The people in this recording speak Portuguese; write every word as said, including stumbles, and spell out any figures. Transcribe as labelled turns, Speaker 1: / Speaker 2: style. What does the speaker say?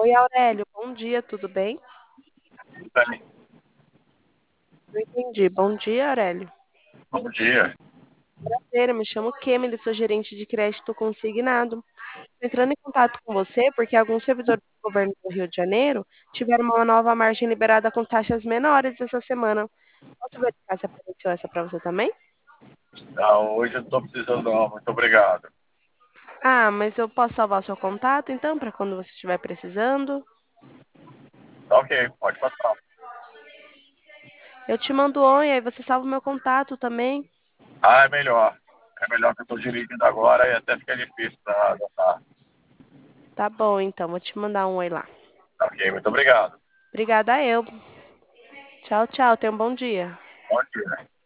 Speaker 1: Oi, Aurélio, bom dia, tudo bem?
Speaker 2: Bem,
Speaker 1: Não entendi. Bom dia, Aurélio.
Speaker 2: bom dia.
Speaker 1: Prazer, eu me chamo Kemily, sou gerente de crédito consignado. Tô entrando em contato com você porque alguns servidores do governo do Rio de Janeiro tiveram uma nova margem liberada com taxas menores essa semana. Posso verificar se apareceu essa para você também?
Speaker 2: Não, hoje eu não estou precisando, não. Muito obrigado.
Speaker 1: Ah, mas eu posso salvar o seu contato então, para quando você estiver precisando?
Speaker 2: Tá ok, pode passar.
Speaker 1: Eu te mando um oi, aí você salva o meu contato também.
Speaker 2: Ah, é melhor. É melhor que eu estou dirigindo agora e até fica difícil para adotar.
Speaker 1: Tá bom, então, vou te mandar um oi lá.
Speaker 2: Tá ok, muito obrigado.
Speaker 1: Obrigada eu. Tchau, tchau, tenha um bom dia.
Speaker 2: Bom dia.